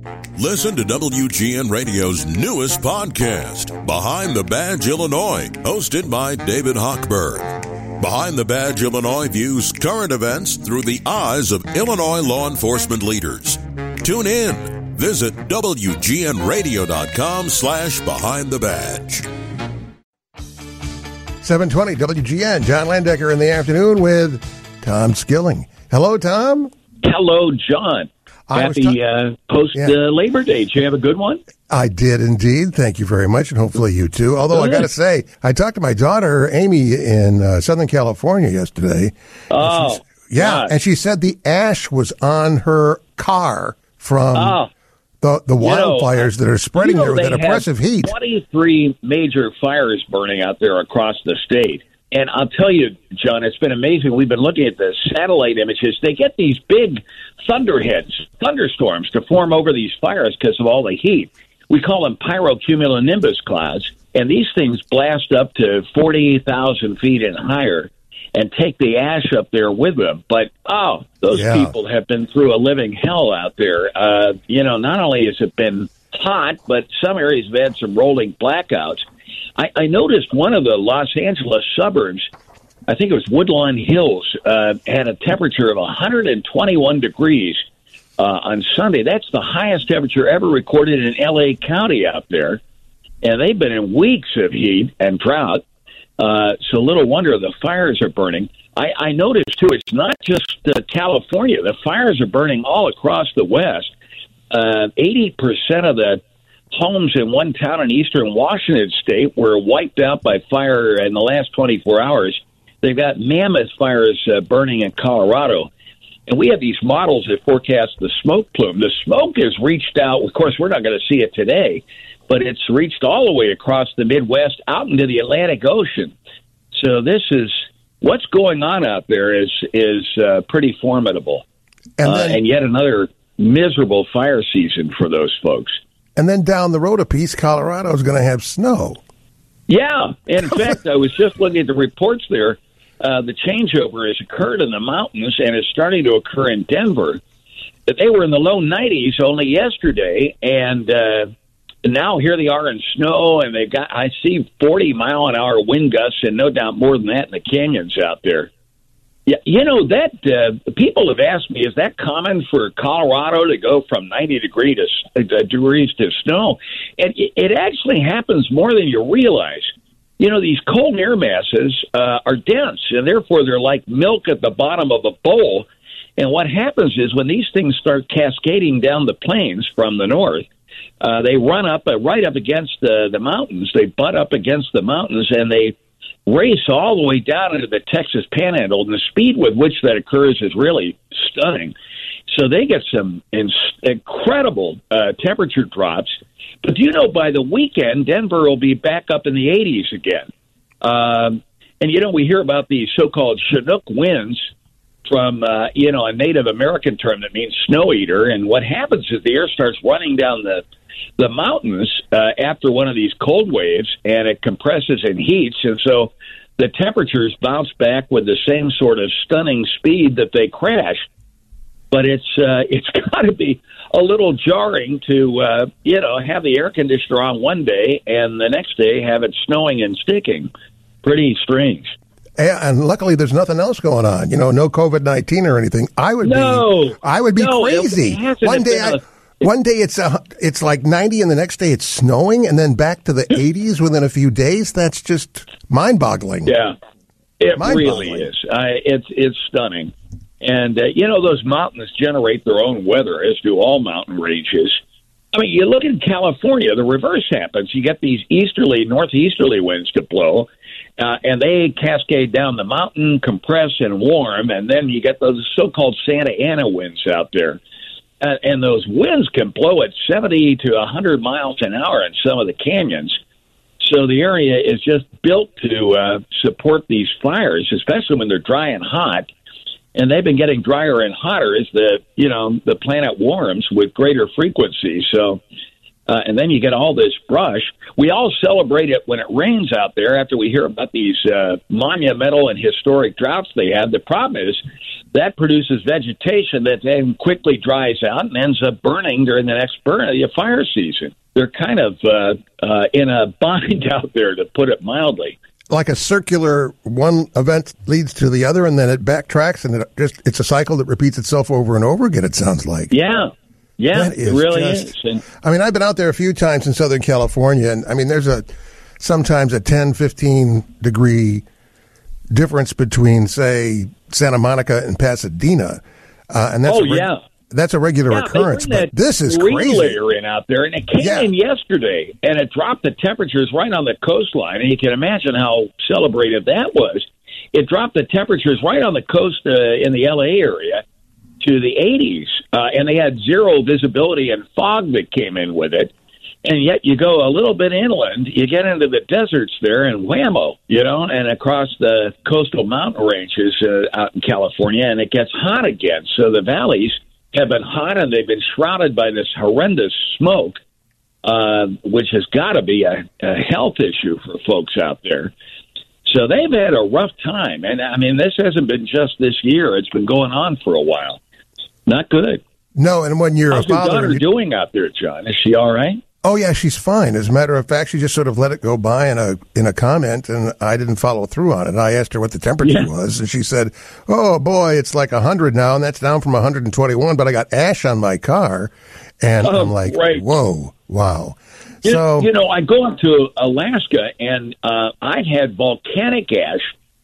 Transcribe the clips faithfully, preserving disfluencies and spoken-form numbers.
Listen to W G N Radio's newest podcast, Behind the Badge Illinois, hosted by David Hochberg. Behind the Badge Illinois views current events through the eyes of Illinois law enforcement leaders. Tune in. Visit W G N radio dot com slash behind the badge. seven twenty W G N, John Landecker in the afternoon with Tom Skilling. Hello, Tom. Hello, John. I Happy ta- uh, post yeah. uh, Labor Day. Did you have a good one? I did indeed. Thank you very much, and hopefully you too. Although Good. I got to say, I talked to my daughter, Amy, in uh, Southern California yesterday. Oh, And yeah, God. and she said the ash was on her car from Oh. the, the You know, wildfires that are spreading you know there with they that oppressive have heat. twenty-three major fires burning out there across the state. And I'll tell you, John, it's been amazing. We've been looking at the satellite images. They get these big thunderheads, thunderstorms to form over these fires because of all the heat. We call them pyrocumulonimbus clouds. And these things blast up to forty thousand feet and higher and take the ash up there with them. But, oh, those Yeah. people have been through a living hell out there. Uh, you know, not only has it been hot, but some areas have had some rolling blackouts. I, I noticed one of the Los Angeles suburbs, I think it was Woodlawn Hills, uh, had a temperature of one hundred twenty-one degrees uh, on Sunday. That's the highest temperature ever recorded in L A County out there. And they've been in weeks of heat and drought. Uh, so little wonder the fires are burning. I, I noticed, too, it's not just uh, California. The fires are burning all across the West. Uh, eighty percent of the homes in one town in eastern Washington state were wiped out by fire in the last twenty-four hours. They've got mammoth fires uh, burning in Colorado. And we have these models that forecast the smoke plume. The smoke has reached out. Of course, we're not going to see it today, but it's reached all the way across the Midwest out into the Atlantic Ocean. So this is what's going on out there is is uh, pretty formidable. And uh, then- and yet another miserable fire season for those folks. And then down the road a piece, Colorado is going to have snow. Yeah. In fact, I was just looking at the reports there. Uh, the changeover has occurred in the mountains and is starting to occur in Denver. They were in the low nineties only yesterday, and uh, now here they are in snow, and they've got, I see forty mile an hour wind gusts, and no doubt more than that in the canyons out there. Yeah, you know, that uh, people have asked me, is that common for Colorado to go from ninety degree to, uh, degrees to snow? And it, it actually happens more than you realize. You know, these cold air masses uh, are dense, and therefore they're like milk at the bottom of a bowl. And what happens is when these things start cascading down the plains from the north, uh, they run up uh, right up against the, the mountains. They butt up against the mountains, and they race all the way down into the Texas Panhandle, and the speed with which that occurs is really stunning. So they get some in- incredible uh, temperature drops. But do you know, by the weekend, Denver will be back up in the eighties again. Um, and, you know, we hear about these so-called Chinook winds from, uh, you know, a Native American term that means snow eater. And what happens is the air starts running down the the mountains uh, after one of these cold waves, and it compresses and heats, and so the temperatures bounce back with the same sort of stunning speed that they crash. But it's uh, it's got to be a little jarring to uh, you know have the air conditioner on one day and the next day have it snowing and sticking. Pretty strange. Yeah, and luckily there's nothing else going on. You know, no COVID nineteen or anything. I would No, be I would be no, it crazy. hasn't One day been I, a- one day it's a, it's like ninety and the next day it's snowing and then back to the eighties within a few days. That's just mind-boggling. Yeah, it Mind-boggling. really is. I, it's it's stunning. And, uh, you know, those mountains generate their own weather, as do all mountain ranges. I mean, you look in California, the reverse happens. You get these easterly, northeasterly winds to blow, uh, and they cascade down the mountain, compress and warm, and then you get those so-called Santa Ana winds out there. Uh, and those winds can blow at seventy to one hundred miles an hour in some of the canyons. So the area is just built to uh, support these fires, especially when they're dry and hot. And they've been getting drier and hotter as the, you know, the planet warms with greater frequency. So uh, and then you get all this brush. We all celebrate it when it rains out there after we hear about these uh, monumental and historic droughts they had. The problem is that produces vegetation that then quickly dries out and ends up burning during the next burn of the fire season. They're kind of uh, uh, in a bind out there, to put it mildly. Like a circular, one event leads to the other, and then it backtracks, and it just it's a cycle that repeats itself over and over again, it sounds like. Yeah. Yeah, it really just, is. And, I mean, I've been out there a few times in Southern California, and I mean, there's a sometimes a ten, fifteen degree difference between, say, Santa Monica and Pasadena. Uh, and that's oh, a reg- yeah. That's a regular yeah, occurrence, but this is crazy. Layer in out there, and it came yeah. in yesterday, and it dropped the temperatures right on the coastline, and you can imagine how celebrated that was. It dropped the temperatures right on the coast uh, in the L A area to the eighties, uh, and they had zero visibility and fog that came in with it. And yet you go a little bit inland, you get into the deserts there, and whammo, you know, and across the coastal mountain ranges uh, out in California, and it gets hot again. So the valleys have been hot, and they've been shrouded by this horrendous smoke, uh, which has got to be a, a health issue for folks out there. So they've had a rough time. And, I mean, this hasn't been just this year. It's been going on for a while. Not good. No, and when you're How's a father... How's your daughter you... doing out there, John? Is she all right? Oh, yeah, she's fine. As a matter of fact, she just sort of let it go by in a in a comment, and I didn't follow through on it. I asked her what the temperature yeah. was, and she said, oh, boy, it's like one hundred now, and that's down from one hundred twenty-one, but I got ash on my car. And oh, I'm like, right. whoa, wow. You, so, you know, I go up to Alaska, and uh, I've had volcanic ash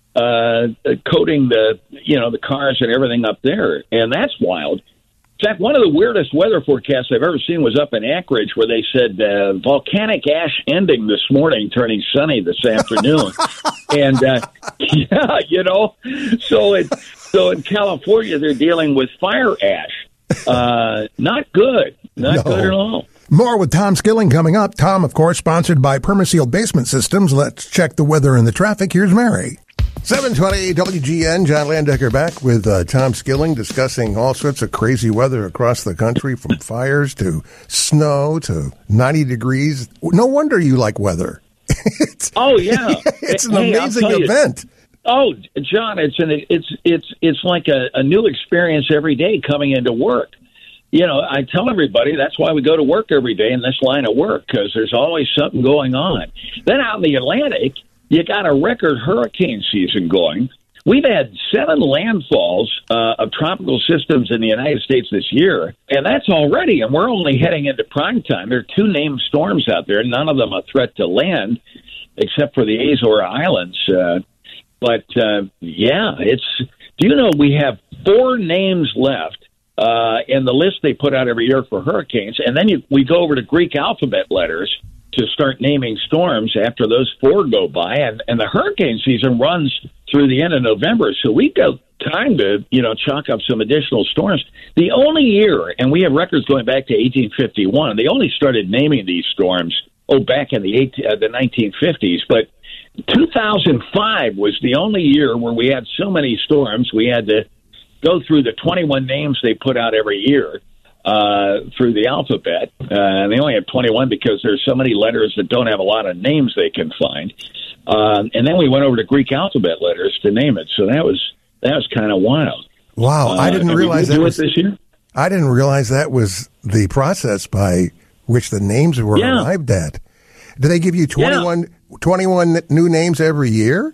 uh, coating the, you know, the cars and everything up there, and that's wild. In fact, one of the weirdest weather forecasts I've ever seen was up in Anchorage, where they said uh, volcanic ash ending this morning, turning sunny this afternoon. and, uh, yeah, you know, so, it, so in California, they're dealing with fire ash. Uh, not good. Not no. good at all. More with Tom Skilling coming up. Tom, of course, sponsored by Permaseal Basement Systems. Let's check the weather and the traffic. Here's Mary. seven twenty W G N, John Landecker back with uh, Tom Skilling discussing all sorts of crazy weather across the country, from fires to snow to ninety degrees. No wonder you like weather. it's, oh, yeah. It's an hey, amazing event. You, oh, John, it's an, it's it's it's like a, a new experience every day coming into work. You know, I tell everybody that's why we go to work every day in this line of work, because there's always something going on. Then out in the Atlantic, you got a record hurricane season going. We've had seven landfalls uh, of tropical systems in the United States this year, and that's already, and we're only heading into prime time. There are two named storms out there, none of them a threat to land, except for the Azore Islands. Uh, but, uh, yeah, it's, do you know we have four names left uh, in the list they put out every year for hurricanes, and then you, we go over to Greek alphabet letters to start naming storms after those four go by, and, and the hurricane season runs through the end of November, so we've got time to, you know, chalk up some additional storms. The only year, and we have records going back to eighteen fifty-one, they only started naming these storms, oh, back in the, eighteen, uh, the nineteen fifties, but two thousand five was the only year where we had so many storms, we had to go through the twenty-one names they put out every year. Uh, through the alphabet. Uh, and they only have twenty-one because there's so many letters that don't have a lot of names they can find. Uh, and then we went over to Greek alphabet letters to name it. So that was that was kind of wild. Wow, uh, I didn't realize that was this year. I didn't realize that was the process by which the names were yeah. arrived at. Do they give you twenty-one, yeah. twenty-one new names every year?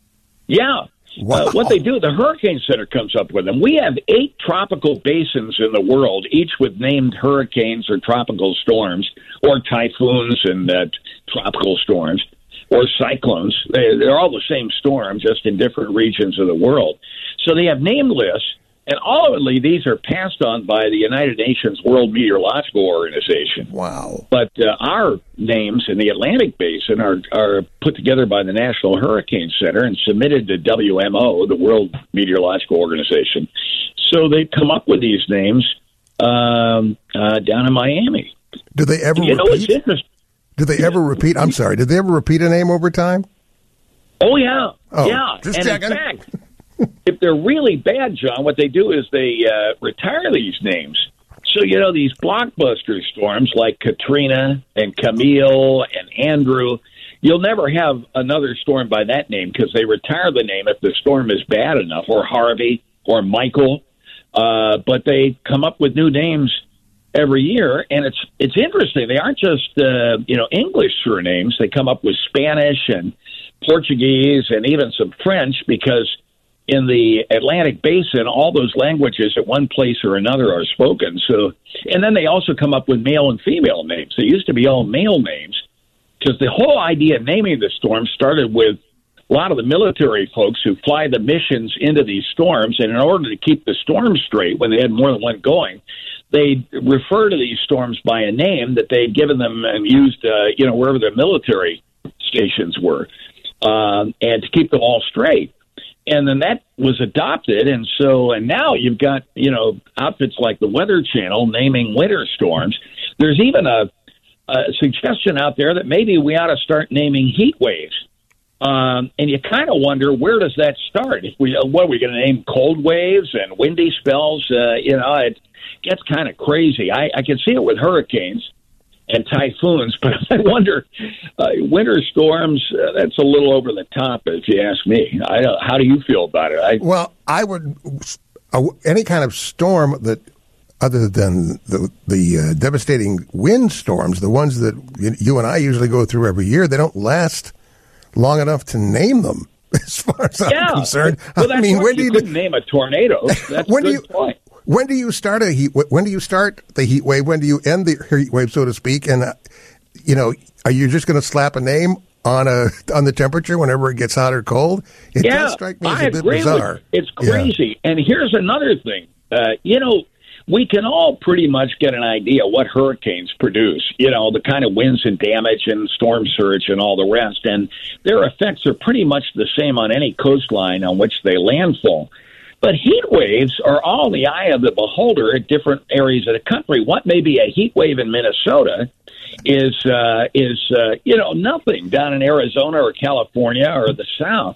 Yeah. Wow. Uh, what they do, the Hurricane Center comes up with them. We have eight tropical basins in the world, each with named hurricanes or tropical storms, or typhoons and uh, tropical storms, or cyclones. They, they're all the same storm, just in different regions of the world. So they have named lists, and ultimately these are passed on by the United Nations World Meteorological Organization. Wow. But uh, our names in the Atlantic Basin are, are put together by the National Hurricane Center and submitted to W M O, the World Meteorological Organization. So they come up with these names um, uh, down in Miami. Do they ever you know, repeat? it's interesting. Do they ever repeat? I'm sorry. Did they ever repeat a name over time? Oh, yeah. Oh, yeah. just and checking. in fact, if they're really bad, John, what they do is they uh, retire these names. So, you know, these blockbuster storms like Katrina and Camille and Andrew, you'll never have another storm by that name because they retire the name if the storm is bad enough, or Harvey or Michael. Uh, but they come up with new names every year, and it's it's interesting. They aren't just uh, you know English surnames. They come up with Spanish and Portuguese and even some French, because in the Atlantic Basin, all those languages at one place or another are spoken. So, and then they also come up with male and female names. They used to be all male names, because the whole idea of naming the storm started with a lot of the military folks who fly the missions into these storms, and in order to keep the storm straight when they had more than one going, they'd refer to these storms by a name that they'd given them and used, uh, you know, wherever their military stations were, um, and to keep them all straight. And then that was adopted, and so and now you've got, you know, outfits like the Weather Channel naming winter storms. There's even a, a suggestion out there that maybe we ought to start naming heat waves. Um, and you kind of wonder, where does that start? If we, what are we going to name cold waves and windy spells? Uh, you know, it gets kind of crazy. I, I can see it with hurricanes and typhoons, but I wonder, uh, winter storms, uh, that's a little over the top, if you ask me. I, uh, how do you feel about it? I, well, I would, uh, any kind of storm that, other than the the uh, devastating wind storms, the ones that you and I usually go through every year, they don't last long enough to name them, as far as I'm yeah. concerned. Well, I mean, when do you couldn't name a tornado? That's when a good do you, point. When do you start a heat? When do you start the heat wave? When do you end the heat wave, so to speak? And uh, you know, are you just going to slap a name on a on the temperature whenever it gets hot or cold? It yeah, does strike me as I a bit agree bizarre. With you. It's crazy. Yeah. And here's another thing. Uh, you know, we can all pretty much get an idea what hurricanes produce. You know, the kind of winds and damage and storm surge and all the rest, and their effects are pretty much the same on any coastline on which they landfall. But heat waves are all in the eye of the beholder at different areas of the country. What may be a heat wave in Minnesota is, uh, is uh, you know, nothing down in Arizona or California or the South.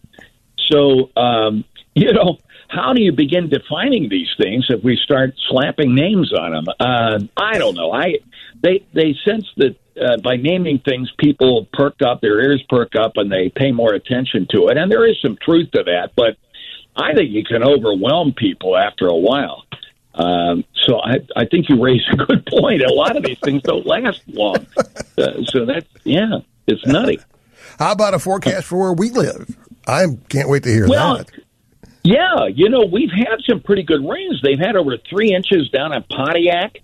So, um, you know, how do you begin defining these things if we start slapping names on them? Uh, I don't know. I they they sense that uh, by naming things, people perk up, their ears perk up, and they pay more attention to it. And there is some truth to that, but I think you can overwhelm people after a while. Um, so I, I think you raise a good point. A lot of these things don't last long. Uh, so that's, yeah, it's nutty. How about a forecast for where we live? I can't wait to hear well, that. Yeah, you know, we've had some pretty good rains. They've had over three inches down in Pontiac,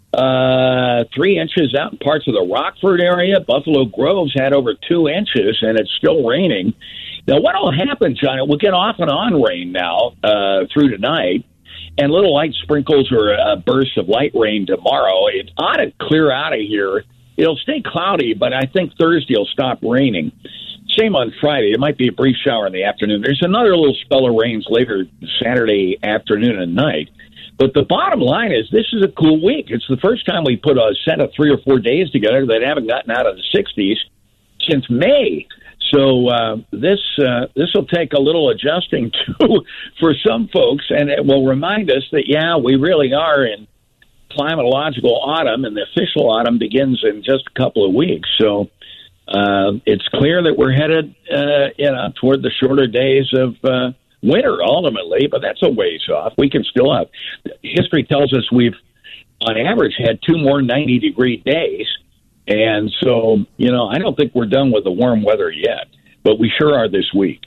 uh, three inches out in parts of the Rockford area. Buffalo Grove's had over two inches, and it's still raining. Now, what will happen, John, we'll get off and on rain now uh, through tonight, and little light sprinkles or uh, bursts of light rain tomorrow. It ought to clear out of here. It'll stay cloudy, but I think Thursday will stop raining. Same on Friday. It might be a brief shower in the afternoon. There's another little spell of rains later Saturday afternoon and night. But the bottom line is this is a cool week. It's the first time we put a set of three or four days together that haven't gotten out of the sixties since May. So uh, this uh, this will take a little adjusting to for some folks, and it will remind us that, yeah, we really are in climatological autumn, and the official autumn begins in just a couple of weeks. So uh, it's clear that we're headed uh, you know, toward the shorter days of uh, winter ultimately, but that's a ways off. We can still have – history tells us we've, on average, had two more ninety-degree days. And so, you know, I don't think we're done with the warm weather yet, but we sure are this week.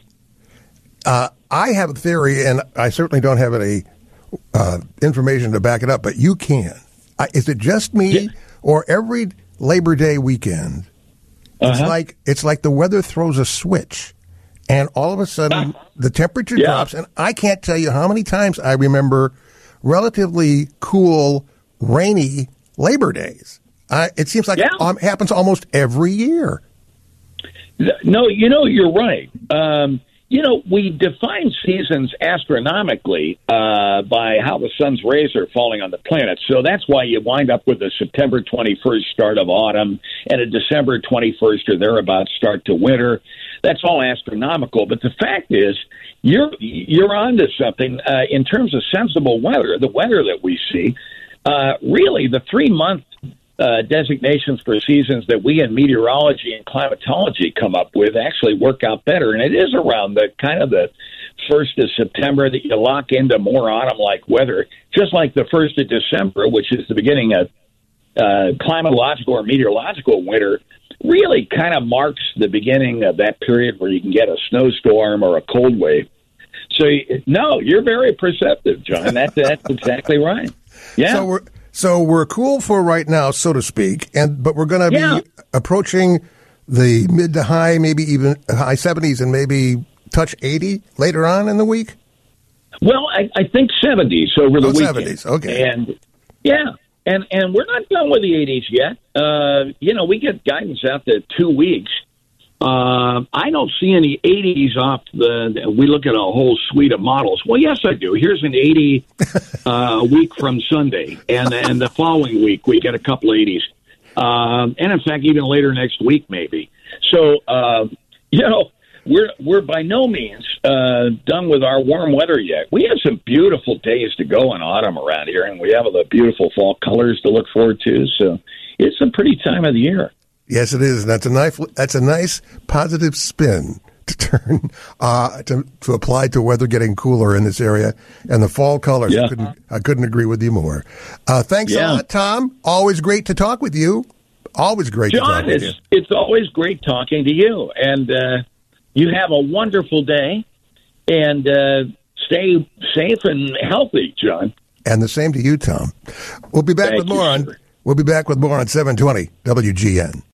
Uh, I have a theory, and I certainly don't have any uh, information to back it up, but you can. I, is it just me, yeah. or every Labor Day weekend, it's uh-huh. like it's like the weather throws a switch, and all of a sudden uh, the temperature yeah. drops, and I can't tell you how many times I remember relatively cool, rainy Labor Days. Uh, it seems like yeah. it um, happens almost every year. No, you know, you're right. Um, you know, we define seasons astronomically uh, by how the sun's rays are falling on the planet. So that's why you wind up with a September twenty-first start of autumn and a December twenty-first or thereabouts start to winter. That's all astronomical. But the fact is, you're, you're onto something uh, in terms of sensible weather, the weather that we see. uh, really the three-month uh, designations for seasons that we in meteorology and climatology come up with actually work out better. And it is around the kind of the first of September that you lock into more autumn-like weather, just like the first of December, which is the beginning of uh, climatological or meteorological winter, really kind of marks the beginning of that period where you can get a snowstorm or a cold wave. So, no, you're very perceptive, John. That, that's exactly right. Yeah. So we're so we're cool for right now, so to speak, and but we're going to yeah. be approaching the mid to high, maybe even high seventies, and maybe touch eighty later on in the week. Well, I, I think seventies over the oh, weekend. seventies, okay. And yeah, and and we're not done with the eighties yet. Uh, you know, we get guidance out to two weeks. Uh, I don't see any eighties off the. We look at a whole suite of models. Well, yes, I do. Here's an eighty uh, a week from Sunday, and and the following week we get a couple eighties, um, and in fact, even later next week maybe. So uh, you know, we're we're by no means uh, done with our warm weather yet. We have some beautiful days to go in autumn around here, and we have the beautiful fall colors to look forward to. So it's a pretty time of the year. Yes, it is. That's a nice. That's a nice positive spin to turn uh, to to apply to weather getting cooler in this area and the fall colors. Yeah. I couldn't. I couldn't agree with you more. Uh, thanks Yeah. a lot, Tom. Always great to talk with you. Always great John, to talk with it's, you. it's always great talking to you, and uh, you have a wonderful day, and uh, stay safe and healthy, John. And the same to you, Tom. We'll be back Thank with you, more on. sir. We'll be back with more on seven twenty W G N.